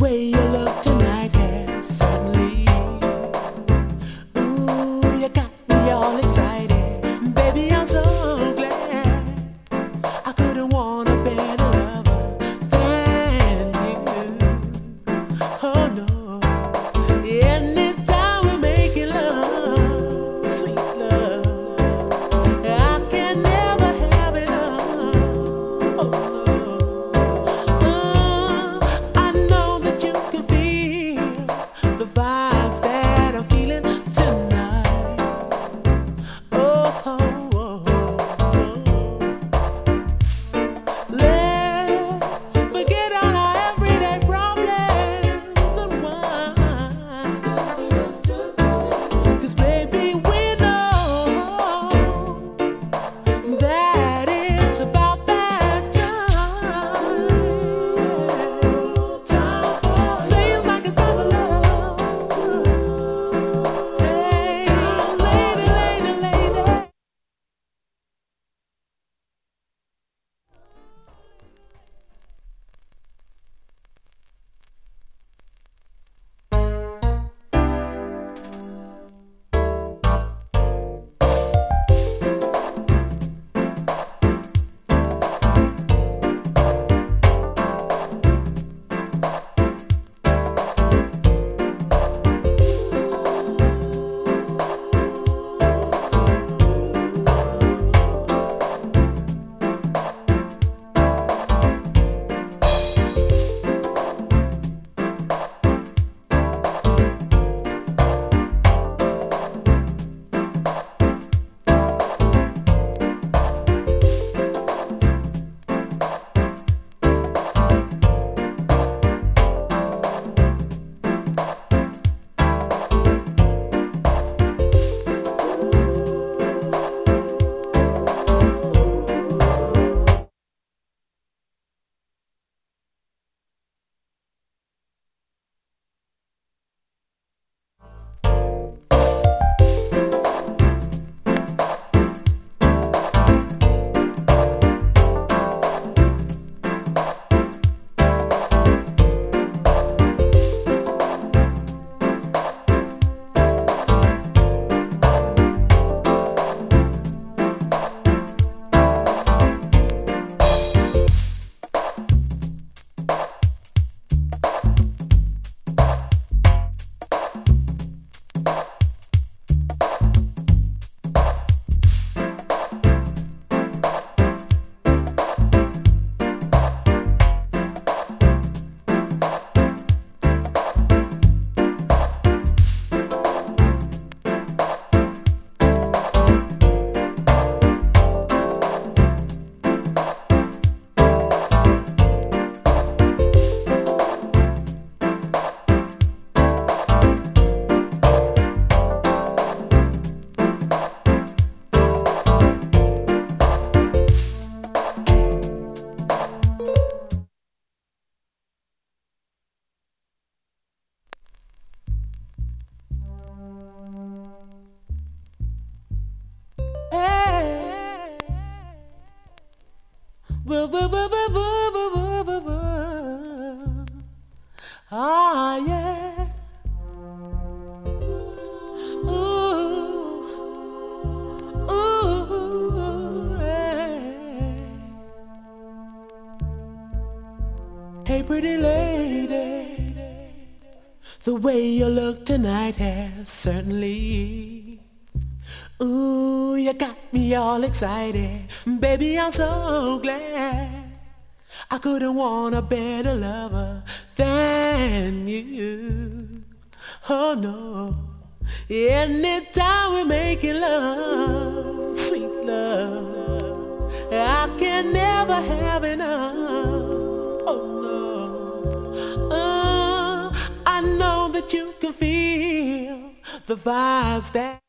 way you look tonight has certainly. Ooh, you got me all excited. Baby, I'm so glad. I couldn't want a better lover than you. Oh no. Anytime we're making love, sweet love, I can never have enough. Oh no. I know that you can feel the vibes that I'm feeling tonight. Oh, oh, oh, oh. Let's forget all our everyday problems and wine. 'Cause baby, we know that it's about that time. Seems like it's time for love. Hey, lady, lady, lady. Hey. Woo, woo, woo, woo, woo, woo, woo, woo. Ah, yeah. Ooh, ooh, hey. Hey, pretty lady, the way you look tonight has certainly. Ooh, you got me all excited. Baby, I'm so glad. I couldn't want a better lover than you. Oh no. Anytime we're making love, sweet love, I can never have enough. Oh no. I know that you can feel the vibes that